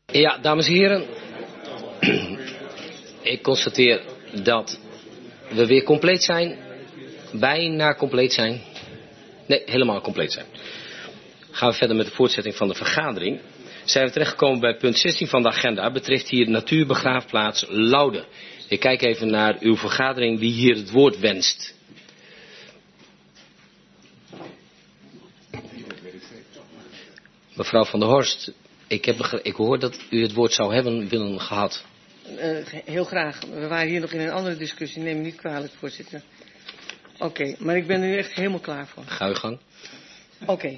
Ja, dames en heren. Ik constateer dat we weer compleet zijn. Bijna compleet zijn. Nee, helemaal compleet zijn. Gaan we verder met de voortzetting van de vergadering. Zijn we terechtgekomen bij punt 16 van de agenda. Betreft hier natuurbegraafplaats Laude. Ik kijk even naar uw vergadering wie hier het woord wenst. Mevrouw van der Horst, ik hoor dat u het woord zou hebben willen gehad. Heel graag. We waren hier nog in een andere discussie. Neem me niet kwalijk, voorzitter. Oké, maar ik ben er nu echt helemaal klaar voor. Ga uw gang. Oké.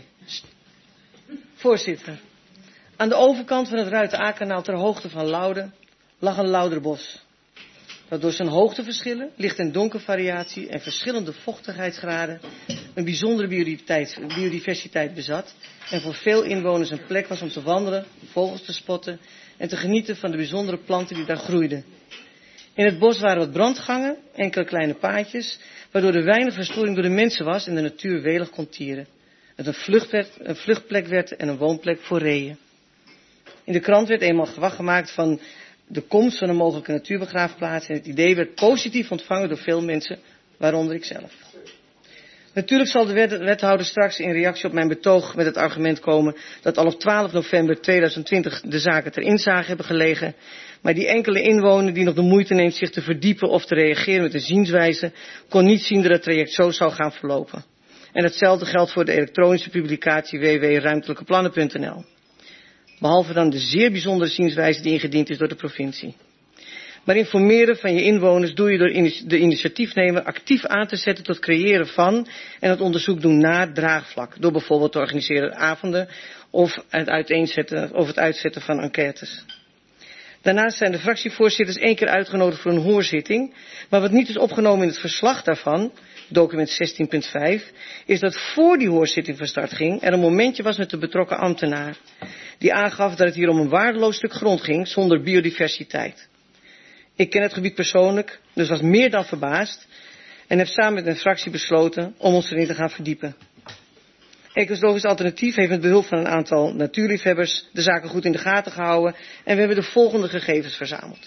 Voorzitter. Aan de overkant van het Ruiten-Aa-kanaal ter hoogte van Laude lag een Lauderbos. Dat door zijn hoogteverschillen, licht- en donkervariatie en verschillende vochtigheidsgraden een bijzondere biodiversiteit bezat en voor veel inwoners een plek was om te wandelen, vogels te spotten en te genieten van de bijzondere planten die daar groeiden. In het bos waren wat brandgangen, enkele kleine paadjes, waardoor er weinig verstoring door de mensen was en de natuur welig kon tieren. Het een vluchtplek werd en een woonplek voor reeën. In de krant werd eenmaal gewag gemaakt van de komst van een mogelijke natuurbegraafplaats en het idee werd positief ontvangen door veel mensen, waaronder ikzelf. Natuurlijk zal de wethouder straks in reactie op mijn betoog met het argument komen dat al op 12 november 2020 de zaken ter inzage hebben gelegen, maar die enkele inwoner die nog de moeite neemt zich te verdiepen of te reageren met een zienswijze, kon niet zien dat het traject zo zou gaan verlopen. En hetzelfde geldt voor de elektronische publicatie www.ruimtelijkeplannen.nl. Behalve dan de zeer bijzondere zienswijze die ingediend is door de provincie. Maar informeren van je inwoners doe je door de initiatiefnemer actief aan te zetten tot creëren van en het onderzoek doen naar draagvlak. Door bijvoorbeeld te organiseren avonden of het uitzetten van enquêtes. Daarnaast zijn de fractievoorzitters 1 keer uitgenodigd voor een hoorzitting. Maar wat niet is opgenomen in het verslag daarvan, document 16.5, is dat voor die hoorzitting van start ging er een momentje was met de betrokken ambtenaar. Die aangaf dat het hier om een waardeloos stuk grond ging zonder biodiversiteit. Ik ken het gebied persoonlijk, dus was meer dan verbaasd en heb samen met een fractie besloten om ons erin te gaan verdiepen. Ecologisch Alternatief heeft met behulp van een aantal natuurliefhebbers de zaken goed in de gaten gehouden en we hebben de volgende gegevens verzameld.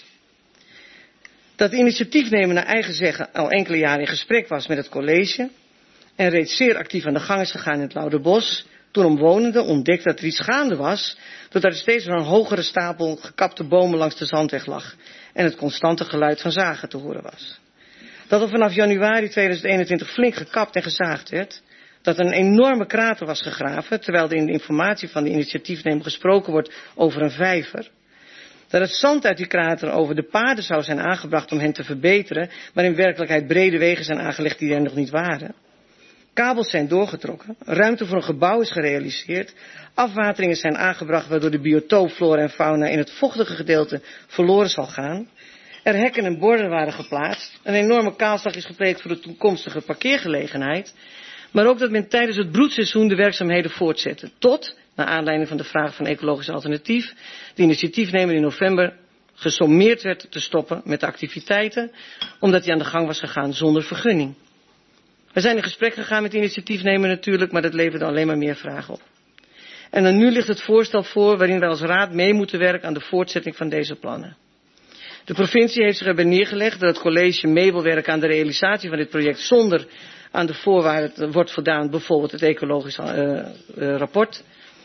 Dat de initiatiefnemer naar eigen zeggen al enkele jaren in gesprek was met het college en reeds zeer actief aan de gang is gegaan in het Lauderbos, toen omwonenden ontdekten dat er iets gaande was, doordat er steeds weer een hogere stapel gekapte bomen langs de zandweg lag en het constante geluid van zagen te horen was. Dat er vanaf januari 2021 flink gekapt en gezaagd werd, dat er een enorme krater was gegraven, terwijl er in de informatie van de initiatiefnemer gesproken wordt over een vijver. Dat het zand uit die krater over de paden zou zijn aangebracht om hen te verbeteren, maar in werkelijkheid brede wegen zijn aangelegd die er nog niet waren. Kabels zijn doorgetrokken, ruimte voor een gebouw is gerealiseerd, afwateringen zijn aangebracht waardoor de biotoop, flora en fauna in het vochtige gedeelte verloren zal gaan. Er hekken en borden waren geplaatst, een enorme kaalslag is gepleegd voor de toekomstige parkeergelegenheid, maar ook dat men tijdens het broedseizoen de werkzaamheden voortzette, tot, naar aanleiding van de vraag van Ecologisch Alternatief, de initiatiefnemer in november gesommeerd werd te stoppen met de activiteiten, omdat hij aan de gang was gegaan zonder vergunning. We zijn in gesprek gegaan met de initiatiefnemer natuurlijk, maar dat leverde alleen maar meer vragen op. En dan nu ligt het voorstel voor waarin wij als raad mee moeten werken aan de voortzetting van deze plannen. De provincie heeft zich erbij neergelegd dat het college mee wil werken aan de realisatie van dit project zonder aan de voorwaarden wordt voldaan, bijvoorbeeld het ecologisch rapport.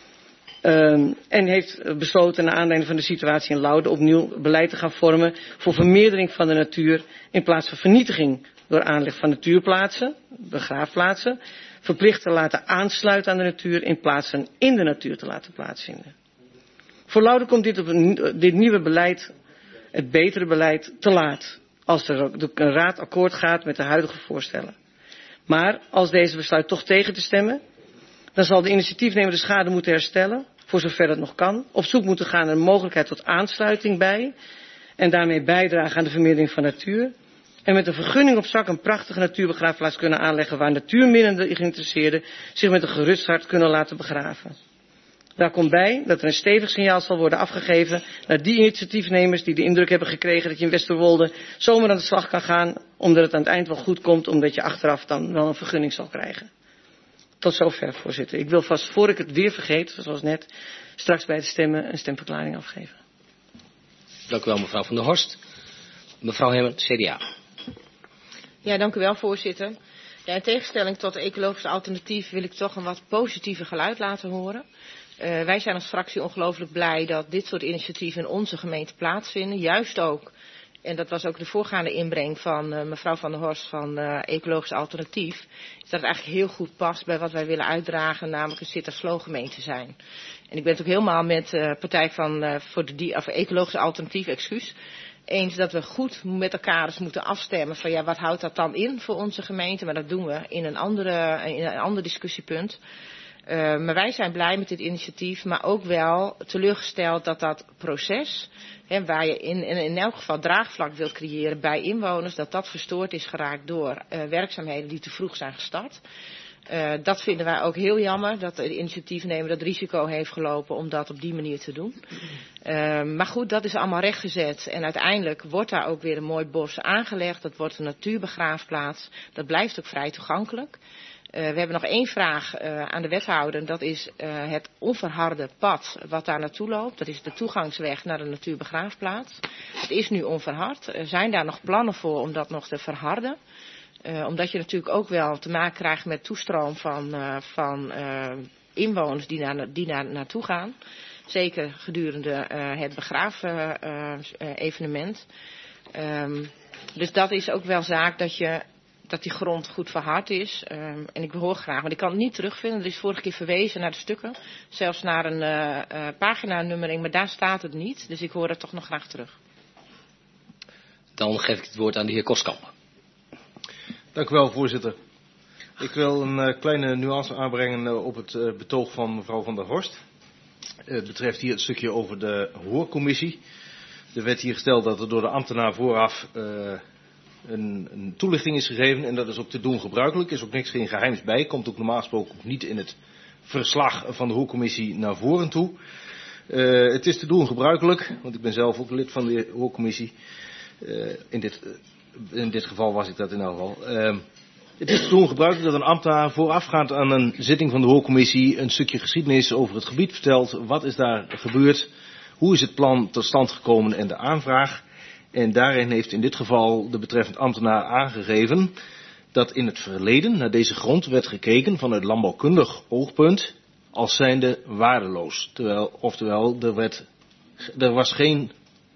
En heeft besloten naar aanleiding van de situatie in Laude opnieuw beleid te gaan vormen voor vermeerdering van de natuur in plaats van vernietiging door aanleg van natuurplaatsen, begraafplaatsen, verplicht te laten aansluiten aan de natuur in plaats van in de natuur te laten plaatsvinden. Voor Laude komt dit nieuwe beleid, het betere beleid, te laat als de raad akkoord gaat met de huidige voorstellen. Maar als deze besluit toch tegen te stemmen, dan zal de initiatiefnemer de schade moeten herstellen, voor zover dat nog kan, op zoek moeten gaan naar een mogelijkheid tot aansluiting bij en daarmee bijdragen aan de vermeerdering van natuur. En met een vergunning op zak een prachtige natuurbegraafplaats kunnen aanleggen waar natuurminnende geïnteresseerden zich met een gerust hart kunnen laten begraven. Daar komt bij dat er een stevig signaal zal worden afgegeven naar die initiatiefnemers die de indruk hebben gekregen dat je in Westerwolde zomaar aan de slag kan gaan, omdat het aan het eind wel goed komt, omdat je achteraf dan wel een vergunning zal krijgen. Tot zover, voorzitter. Ik wil vast, voor ik het weer vergeet, zoals net, straks bij het stemmen een stemverklaring afgeven. Dank u wel, mevrouw Van der Horst. Mevrouw Hemmen, CDA. Ja, dank u wel, voorzitter. Ja, in tegenstelling tot het ecologische alternatief wil ik toch een wat positiever geluid laten horen. Wij zijn als fractie ongelooflijk blij dat dit soort initiatieven in onze gemeente plaatsvinden. Juist ook, en dat was ook de voorgaande inbreng van mevrouw Van der Horst van ecologisch alternatief, is dat het eigenlijk heel goed past bij wat wij willen uitdragen, namelijk een Sitter-Slow gemeente zijn. En ik ben het ook helemaal met de partij voor ecologisch alternatief, eens dat we goed met elkaar eens moeten afstemmen van ja, wat houdt dat dan in voor onze gemeente? Maar dat doen we in een ander discussiepunt. Maar wij zijn blij met dit initiatief, maar ook wel teleurgesteld dat dat proces, waar je in elk geval draagvlak wil creëren bij inwoners, dat verstoord is geraakt door werkzaamheden die te vroeg zijn gestart. Dat vinden wij ook heel jammer, dat de initiatiefnemer dat risico heeft gelopen om dat op die manier te doen. Maar goed, dat is allemaal rechtgezet en uiteindelijk wordt daar ook weer een mooi bos aangelegd. Dat wordt een natuurbegraafplaats. Dat blijft ook vrij toegankelijk. We hebben nog één vraag aan de wethouder. En dat is het onverharde pad wat daar naartoe loopt. Dat is de toegangsweg naar de natuurbegraafplaats. Het is nu onverhard. Zijn daar nog plannen voor om dat nog te verharden? Omdat je natuurlijk ook wel te maken krijgt met toestroom van inwoners die naartoe gaan. Zeker gedurende het begraafelevenement. Dus dat is ook wel zaak dat die grond goed verhard is. En ik hoor graag, want ik kan het niet terugvinden. Er is vorige keer verwezen naar de stukken. Zelfs naar een paginanummering, maar daar staat het niet. Dus ik hoor het toch nog graag terug. Dan geef ik het woord aan de heer Koskamp. Dank u wel, voorzitter. Ik wil een kleine nuance aanbrengen op het betoog van mevrouw Van der Horst. Het betreft hier het stukje over de hoorcommissie. Er werd hier gesteld dat er door de ambtenaar vooraf een toelichting is gegeven. En dat is ook te doen gebruikelijk. Er is ook geen geheims bij. Komt ook normaal gesproken niet in het verslag van de hoorcommissie naar voren toe. Het is te doen gebruikelijk, want ik ben zelf ook lid van de hoorcommissie. In dit geval was ik dat in elk geval. Het is toen gebruikelijk dat een ambtenaar voorafgaand aan een zitting van de hoorcommissie een stukje geschiedenis over het gebied vertelt. Wat is daar gebeurd? Hoe is het plan tot stand gekomen en de aanvraag? En daarin heeft in dit geval de betreffend ambtenaar aangegeven dat in het verleden naar deze grond werd gekeken vanuit landbouwkundig oogpunt als zijnde waardeloos. Oftewel, er was geen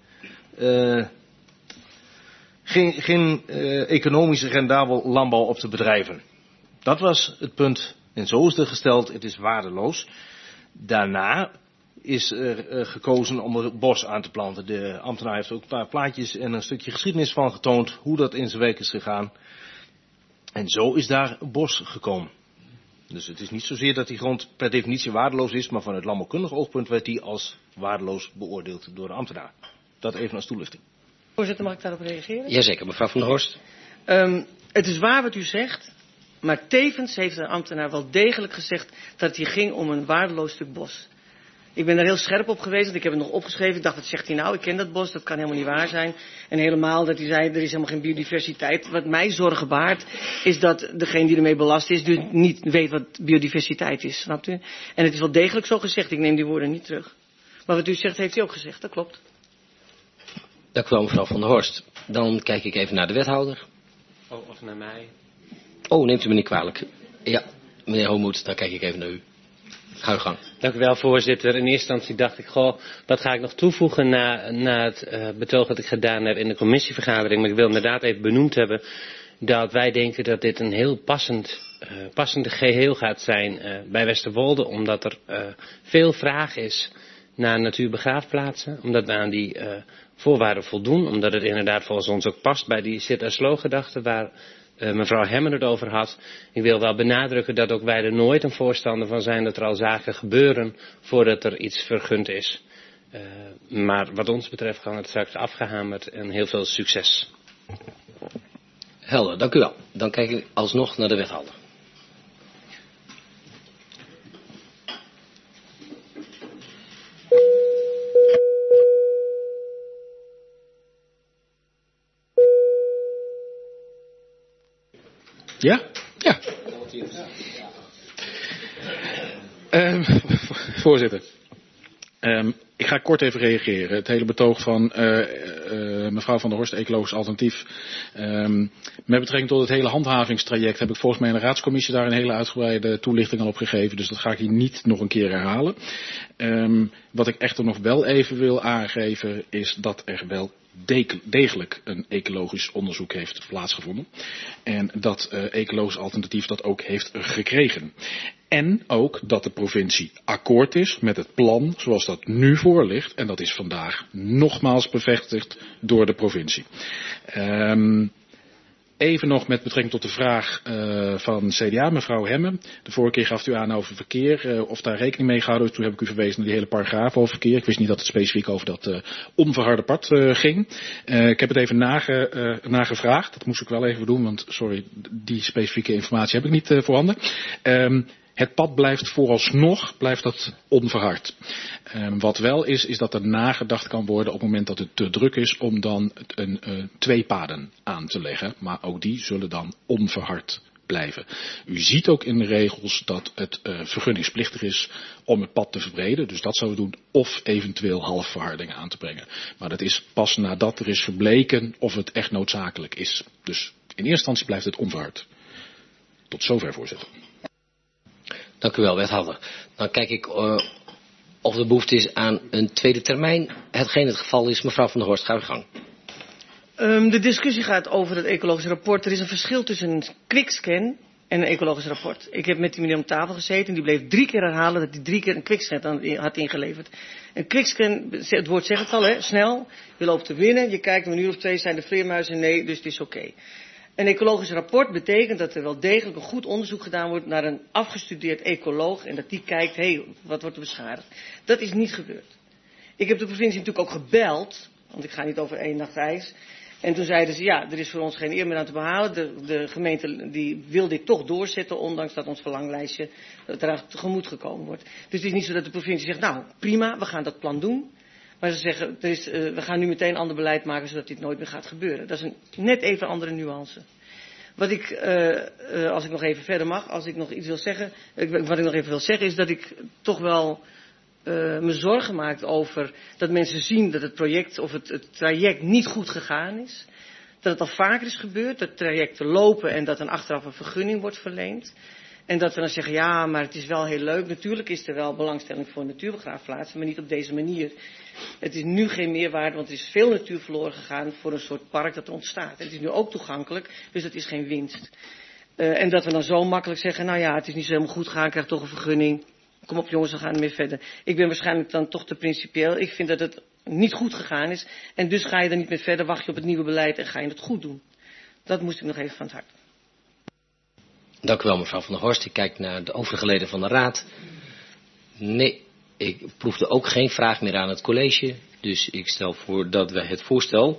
economisch rendabel landbouw op te bedrijven. Dat was het punt. En zo is er gesteld, het is waardeloos. Daarna is er gekozen om er het bos aan te planten. De ambtenaar heeft ook een paar plaatjes en een stukje geschiedenis van getoond hoe dat in zijn werk is gegaan. En zo is daar bos gekomen. Dus het is niet zozeer dat die grond per definitie waardeloos is, maar vanuit landbouwkundig oogpunt werd die als waardeloos beoordeeld door de ambtenaar. Dat even als toelichting. Voorzitter, mag ik daarop reageren? Jazeker, mevrouw Van der Horst. Het is waar wat u zegt, maar tevens heeft de ambtenaar wel degelijk gezegd dat het hier ging om een waardeloos stuk bos. Ik ben daar heel scherp op geweest, want ik heb het nog opgeschreven. Ik dacht, wat zegt hij nou? Ik ken dat bos, dat kan helemaal niet waar zijn. En helemaal dat hij zei, er is helemaal geen biodiversiteit. Wat mij zorgen baart, is dat degene die ermee belast is, dus niet weet wat biodiversiteit is. Snapt u? En het is wel degelijk zo gezegd, ik neem die woorden niet terug. Maar wat u zegt, heeft hij ook gezegd, dat klopt. Dank u wel, mevrouw Van der Horst. Dan kijk ik even naar de wethouder. Oh, of naar mij. Oh, neemt u me niet kwalijk. Ja, meneer Homoed, dan kijk ik even naar u. Ga uw gang. Dank u wel, voorzitter. In eerste instantie dacht ik, wat ga ik nog toevoegen na het betoog dat ik gedaan heb in de commissievergadering. Maar ik wil inderdaad even benoemd hebben dat wij denken dat dit een heel passende geheel gaat zijn bij Westerwolde. Omdat er veel vraag is naar natuurbegraafplaatsen. Omdat we aan die voorwaarden voldoen. Omdat het inderdaad volgens ons ook past bij die Sitter-Slow-gedachte waar mevrouw Hemmen het over had. Ik wil wel benadrukken dat ook wij er nooit een voorstander van zijn dat er al zaken gebeuren voordat er iets vergund is. Maar wat ons betreft kan het straks afgehamerd en heel veel succes. Helder, dank u wel. Dan kijk ik alsnog naar de wethouder. Ja? Ja. Voorzitter. Ik ga kort even reageren. Het hele betoog van mevrouw Van der Horst, Ecologisch Alternatief. Met betrekking tot het hele handhavingstraject heb ik volgens mij in de raadscommissie daar een hele uitgebreide toelichting al op gegeven. Dus dat ga ik hier niet nog een keer herhalen. Wat ik echter nog wel even wil aangeven is dat er wel degelijk een ecologisch onderzoek heeft plaatsgevonden. En dat Ecologisch Alternatief dat ook heeft gekregen. En ook dat de provincie akkoord is met het plan zoals dat nu voor ligt. En dat is vandaag nogmaals bevestigd door de provincie. Even nog met betrekking tot de vraag van CDA, mevrouw Hemme. De vorige keer gaf u aan over verkeer, of daar rekening mee gehouden is. Toen heb ik u verwezen naar die hele paragraaf over verkeer. Ik wist niet dat het specifiek over dat onverharde pad ging. Ik heb het even nagevraagd. Dat moest ik wel even doen, want sorry, die specifieke informatie heb ik niet voorhanden. Het pad blijft vooralsnog onverhard. Wat wel is dat er nagedacht kan worden op het moment dat het te druk is om dan twee paden aan te leggen. Maar ook die zullen dan onverhard blijven. U ziet ook in de regels dat het vergunningsplichtig is om het pad te verbreden. Dus dat zouden we doen of eventueel halfverhardingen aan te brengen. Maar dat is pas nadat er is gebleken of het echt noodzakelijk is. Dus in eerste instantie blijft het onverhard. Tot zover, voorzitter. Dank u wel, wethouder. Dan kijk ik of er behoefte is aan een tweede termijn. Hetgeen het geval is, mevrouw Van der Horst, ga uw gang. De discussie gaat over het ecologisch rapport. Er is een verschil tussen een quickscan en een ecologisch rapport. Ik heb met die meneer om tafel gezeten en die bleef 3 keer herhalen dat hij 3 keer een quickscan had ingeleverd. Een quickscan, het woord zegt het al, hè, snel. Je loopt te winnen, je kijkt een uur of 2, zijn de vleermuizen? Nee, dus het is oké. Een ecologisch rapport betekent dat er wel degelijk een goed onderzoek gedaan wordt naar een afgestudeerd ecoloog en dat die kijkt, wat wordt er beschadigd. Dat is niet gebeurd. Ik heb de provincie natuurlijk ook gebeld, want ik ga niet over 1 nacht ijs. En toen zeiden ze, ja, er is voor ons geen eer meer aan te behalen. De gemeente die wil dit toch doorzetten, ondanks dat ons verlanglijstje eraan tegemoet gekomen wordt. Dus het is niet zo dat de provincie zegt, nou prima, we gaan dat plan doen. Maar ze zeggen, we gaan nu meteen ander beleid maken, zodat dit nooit meer gaat gebeuren. Dat is een net even andere nuance. Wat ik, als ik nog even verder mag, als ik nog iets wil zeggen, wat ik nog even wil zeggen is dat ik toch wel me zorgen maak over dat mensen zien dat het project of het traject niet goed gegaan is. Dat het al vaker is gebeurd, dat trajecten lopen en dat dan achteraf een vergunning wordt verleend. En dat we dan zeggen, ja, maar het is wel heel leuk. Natuurlijk is er wel belangstelling voor natuurbegraafplaatsen, maar niet op deze manier. Het is nu geen meerwaarde, want er is veel natuur verloren gegaan voor een soort park dat er ontstaat. En het is nu ook toegankelijk, dus dat is geen winst. En dat we dan zo makkelijk zeggen, nou ja, het is niet zo helemaal goed gegaan, krijg toch een vergunning. Kom op jongens, we gaan ermee verder. Ik ben waarschijnlijk dan toch te principieel. Ik vind dat het niet goed gegaan is. En dus ga je er niet mee verder, wacht je op het nieuwe beleid en ga je het goed doen. Dat moest ik nog even van het hart. Dank u wel, mevrouw Van der Horst. Ik kijk naar de overige leden van de raad. Nee, ik proefde ook geen vraag meer aan het college. Dus ik stel voor dat we het voorstel...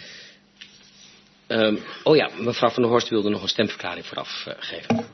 oh ja, mevrouw Van der Horst wilde nog een stemverklaring vooraf geven.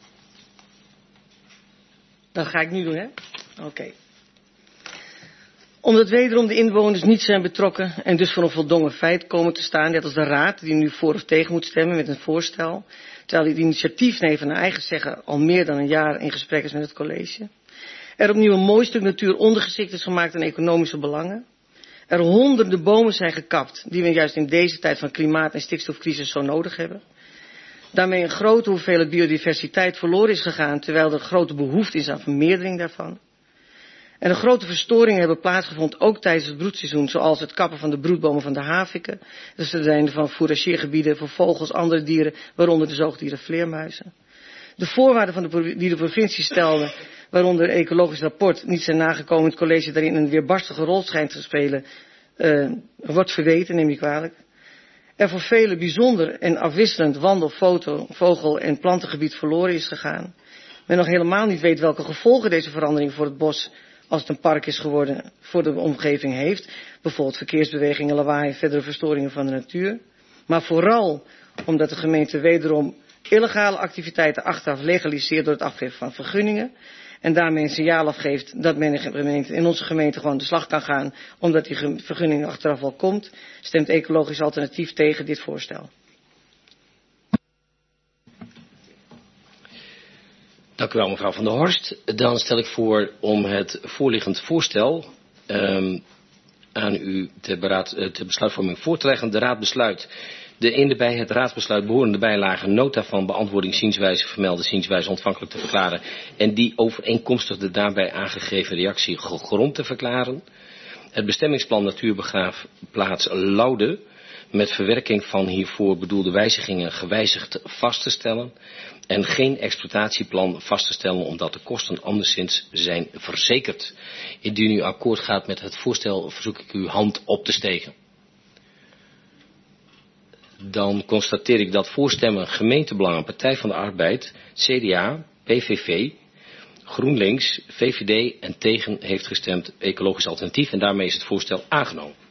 Dat ga ik nu doen, hè? Oké. Omdat wederom de inwoners niet zijn betrokken en dus voor een voldongen feit komen te staan, net als de raad die nu voor of tegen moet stemmen met een voorstel, terwijl het initiatiefnemer naar eigen zeggen al meer dan een jaar in gesprek is met het college. Er opnieuw een mooi stuk natuur ondergeschikt is gemaakt aan economische belangen. Er honderden bomen zijn gekapt die we juist in deze tijd van klimaat- en stikstofcrisis zo nodig hebben. Daarmee een grote hoeveelheid biodiversiteit verloren is gegaan, terwijl er grote behoefte is aan vermeerdering daarvan. En de grote verstoringen hebben plaatsgevonden ook tijdens het broedseizoen, zoals het kappen van de broedbomen van de haviken, het verdwijnen van fourageergebieden voor vogels, andere dieren, waaronder de zoogdieren vleermuizen. De voorwaarden die de provincie stelde, waaronder het ecologisch rapport, niet zijn nagekomen, het college daarin een weerbarstige rol schijnt te spelen, wordt verweten, neem ik kwalijk. Er voor velen bijzonder en afwisselend wandel-, vogel- en plantengebied verloren is gegaan. Men nog helemaal niet weet welke gevolgen deze verandering voor het bos, als het een park is geworden, voor de omgeving heeft. Bijvoorbeeld verkeersbewegingen, lawaai en verdere verstoringen van de natuur. Maar vooral omdat de gemeente wederom illegale activiteiten achteraf legaliseert door het afgeven van vergunningen. En daarmee een signaal afgeeft dat men in onze gemeente gewoon de slag kan gaan, omdat die vergunning achteraf al komt, stemt Ecologisch Alternatief tegen dit voorstel. Dank u wel, mevrouw Van der Horst. Dan stel ik voor om het voorliggend voorstel aan u ter besluitvorming voor te leggen. De Raad besluit de in de bij het raadsbesluit behorende bijlage nota van beantwoording zienswijze vermelde zienswijze ontvankelijk te verklaren en die overeenkomstig de daarbij aangegeven reactie gegrond te verklaren. Het bestemmingsplan natuurbegraafplaats Laude met verwerking van hiervoor bedoelde wijzigingen gewijzigd vast te stellen en geen exploitatieplan vast te stellen omdat de kosten anderszins zijn verzekerd. Indien u akkoord gaat met het voorstel verzoek ik uw hand op te steken. Dan constateer ik dat voorstemmen Gemeentebelangen, Partij van de Arbeid, CDA, PVV, GroenLinks, VVD en tegen heeft gestemd Ecologisch Alternatief en daarmee is het voorstel aangenomen.